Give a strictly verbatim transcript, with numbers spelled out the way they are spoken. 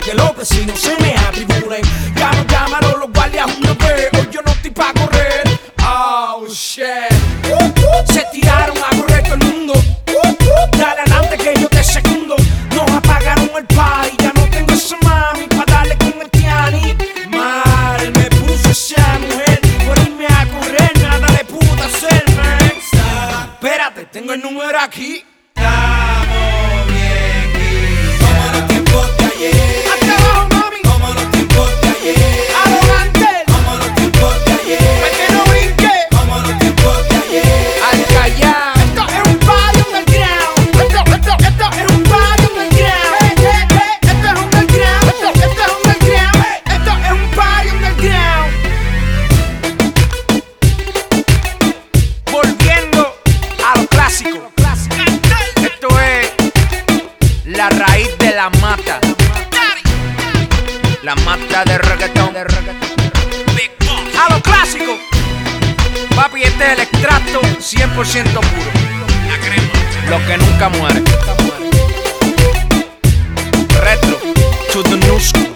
que los vecinos se me atribulen. Llama, llámalo los guardias una vez, hoy yo no estoy pa' correr. Oh shit. Se tiraron a correr todo el mundo. Dale adelante que yo te segundo. Nos apagaron el party, ya no tengo esa mami pa' darle con el piani. Mal me puso esa mujer por irme a correr, nada le pudo hacerme. Espérate, tengo el número aquí. Estamos bien, bien. Como los tiempos de ayer. Hasta abajo, mami. Como los tiempos de ayer. Arrogante. Como los tiempos de ayer. Pa' que no brinque. Como los tiempos de ayer. Al callar. Esto es un party underground. Esto, esto, esto es un party underground. Eh, eh, eh. Esto es underground. Esto, esto es underground. Eh, esto es un party underground. Volviendo a lo clásico. Esto es la raíz de la mata. La mata de reggaetón. A lo clásico. Papi, este es el extracto cien por ciento puro. La crema. Lo que nunca muere. Retro to the new school.